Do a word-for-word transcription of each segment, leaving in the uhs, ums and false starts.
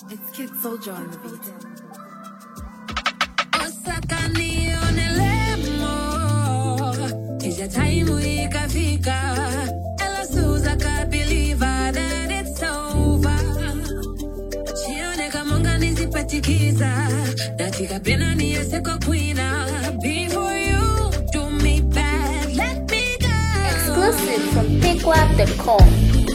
It's Kid Soldier on the beat. Osakani onelemo Ija time ikafika Ela suza ka believer that it's over Chione kamonga nizipatikiza Datika pena niyese kwa kwina Before you do me bad, let me go. Exclusive from pickwap dot com.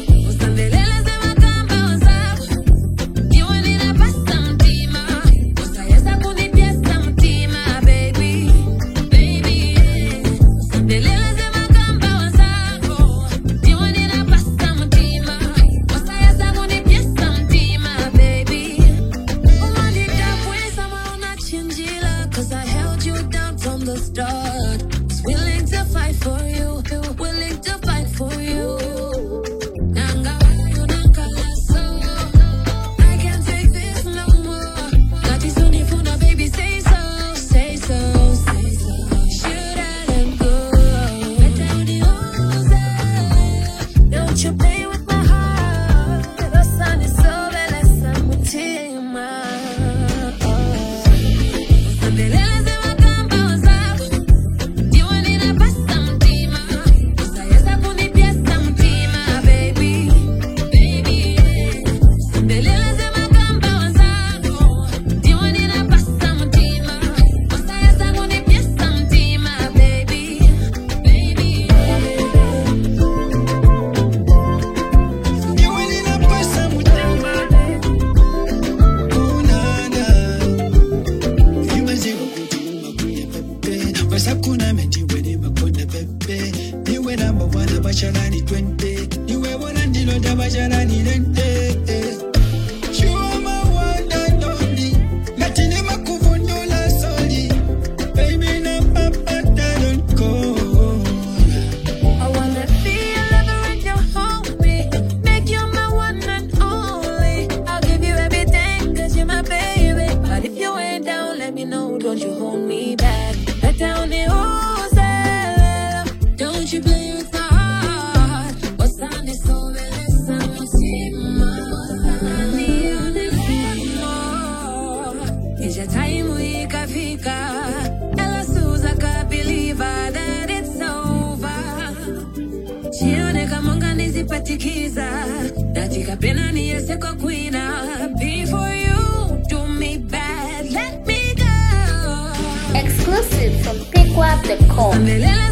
Before you do me bad, let me go. Exclusive from pickwap dot com.